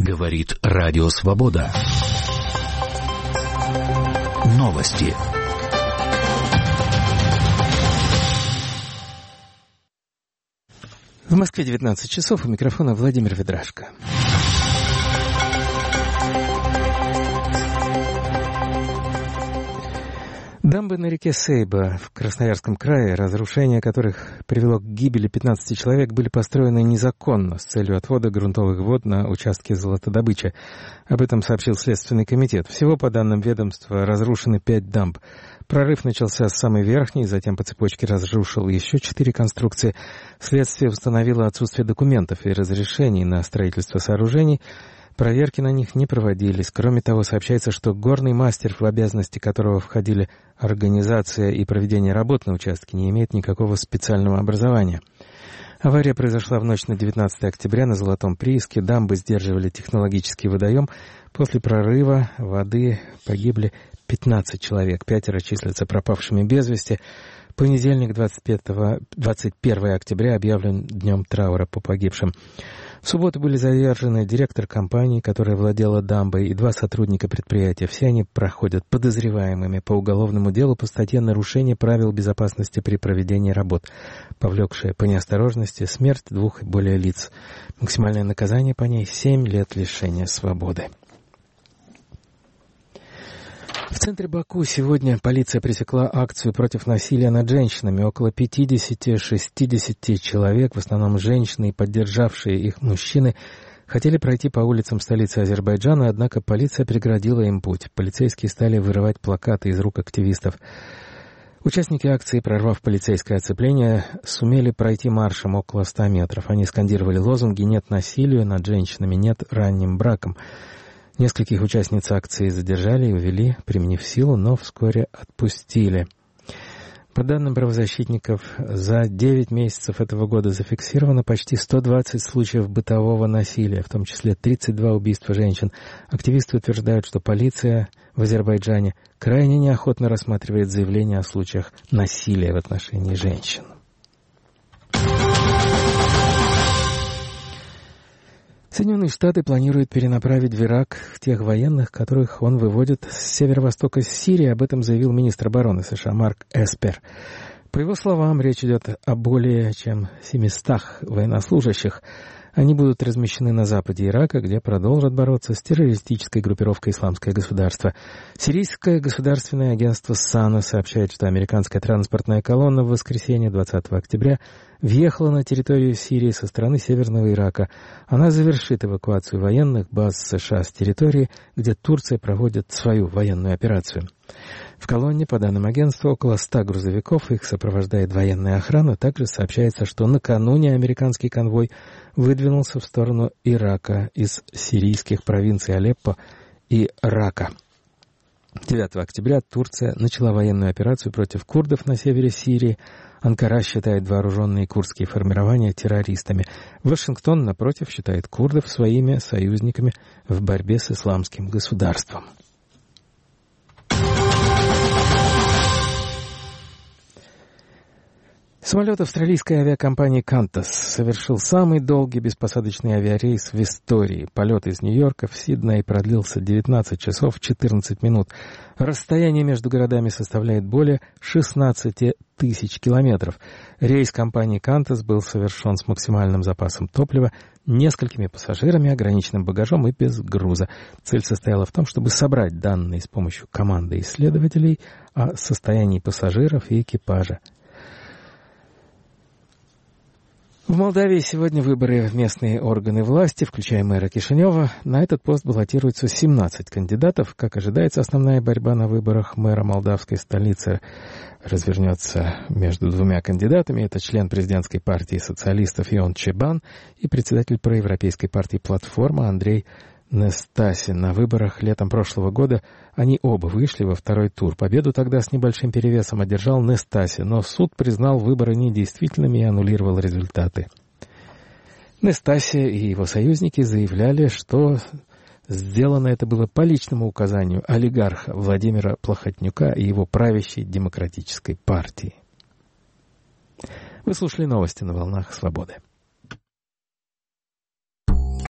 Говорит Радио Свобода. Новости. В Москве 19 часов, у микрофона Владимир Ведрашко. Дамбы на реке Сейба в Красноярском крае, разрушение которых привело к гибели 15 человек, были построены незаконно с целью отвода грунтовых вод на участке золотодобычи. Об этом сообщил Следственный комитет. Всего, по данным ведомства, разрушены 5 дамб. Прорыв начался с самой верхней, затем по цепочке разрушил еще 4 конструкции. Следствие установило отсутствие документов и разрешений на строительство сооружений. Проверки на них не проводились. Кроме того, сообщается, что горный мастер, в обязанности которого входили организация и проведение работ на участке, не имеет никакого специального образования. Авария произошла в ночь на 19 октября на Золотом прииске. Дамбы сдерживали технологический водоем. После прорыва воды погибли 15 человек. 5 числятся пропавшими без вести. Понедельник, 21 октября, объявлен днем траура по погибшим. В субботу были задержаны директор компании, которая владела дамбой, и 2 сотрудника предприятия. Все они проходят подозреваемыми по уголовному делу по статье «Нарушение правил безопасности при проведении работ», повлекшая по неосторожности смерть 2 и более лиц. Максимальное наказание по ней — 7 лет лишения свободы. В центре Баку сегодня полиция пресекла акцию против насилия над женщинами. Около 50-60 человек, в основном женщины и поддержавшие их мужчины, хотели пройти по улицам столицы Азербайджана, однако полиция преградила им путь. Полицейские стали вырывать плакаты из рук активистов. Участники акции, прорвав полицейское оцепление, сумели пройти маршем около 100 метров. Они скандировали лозунги «Нет насилию над женщинами, нет ранним браком». Нескольких участниц акции задержали и увели, применив силу, но вскоре отпустили. По данным правозащитников, за 9 месяцев этого года зафиксировано почти 120 случаев бытового насилия, в том числе 32 убийства женщин. Активисты утверждают, что полиция в Азербайджане крайне неохотно рассматривает заявления о случаях насилия в отношении женщин. Соединенные Штаты планируют перенаправить в Ирак тех военных, которых он выводит с северо-востока Сирии. Об этом заявил министр обороны США Марк Эспер. По его словам, речь идет о более чем 700 военнослужащих. Они будут размещены на западе Ирака, где продолжат бороться с террористической группировкой «Исламское государство». Сирийское государственное агентство САНА сообщает, что американская транспортная колонна в воскресенье 20 октября въехала на территорию Сирии со стороны северного Ирака. Она завершит эвакуацию военных баз США с территории, где Турция проводит свою военную операцию. В колонне, по данным агентства, около 100 грузовиков, их сопровождает военная охрана. Также сообщается, что накануне американский конвой выдвинулся в сторону Ирака из сирийских провинций Алеппо и Рака. 9 октября Турция начала военную операцию против курдов на севере Сирии. Анкара считает вооруженные курдские формирования террористами. Вашингтон, напротив, считает курдов своими союзниками в борьбе с исламским государством. Самолет австралийской авиакомпании Qantas совершил самый долгий беспосадочный авиарейс в истории. Полет из Нью-Йорка в Сидней продлился 19 часов 14 минут. Расстояние между городами составляет более 16 тысяч километров. Рейс компании Qantas был совершен с максимальным запасом топлива, несколькими пассажирами, ограниченным багажом и без груза. Цель состояла в том, чтобы собрать данные с помощью команды исследователей о состоянии пассажиров и экипажа. В Молдавии сегодня выборы в местные органы власти, включая мэра Кишинева. На этот пост баллотируются 17 кандидатов. Как ожидается, основная борьба на выборах мэра молдавской столицы развернется между 2 кандидатами. Это член президентской партии социалистов Ион Чебан и председатель проевропейской партии «Платформа» Андрей Нестаси. На выборах летом прошлого года они оба вышли во второй тур. Победу тогда с небольшим перевесом одержал Нестаси, но суд признал выборы недействительными и аннулировал результаты. Нестаси и его союзники заявляли, что сделано это было по личному указанию олигарха Владимира Плохотнюка и его правящей демократической партии. Вы слушали новости на волнах Свободы.